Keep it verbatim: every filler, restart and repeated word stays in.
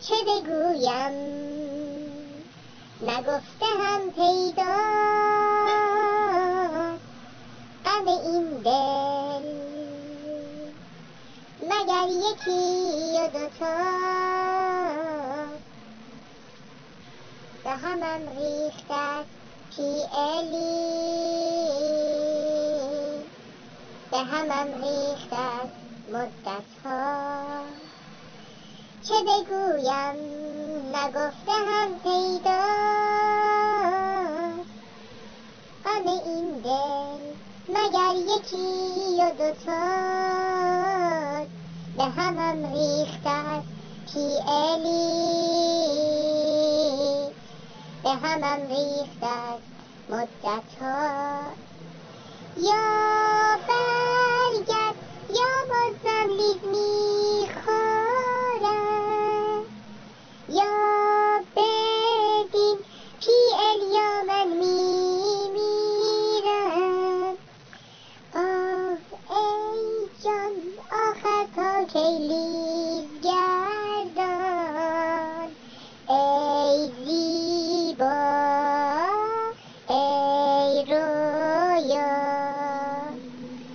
چه بگویم نگفته هم پیداست غم این دل، مگر یکی و دوتا به همم ریخته است پیالی، به همم ریخته است مدت‌ها. چه بگویم نگفته هم پیداست غم این دل، مگر یکی و دوتا به همم ریخته است پیالی، به همم ریخته است مدت‌ها. یا برگرد یا بازم لیز میخورم، یا ببین پیالیا من میمیرم. آه ای جان آخر تا کی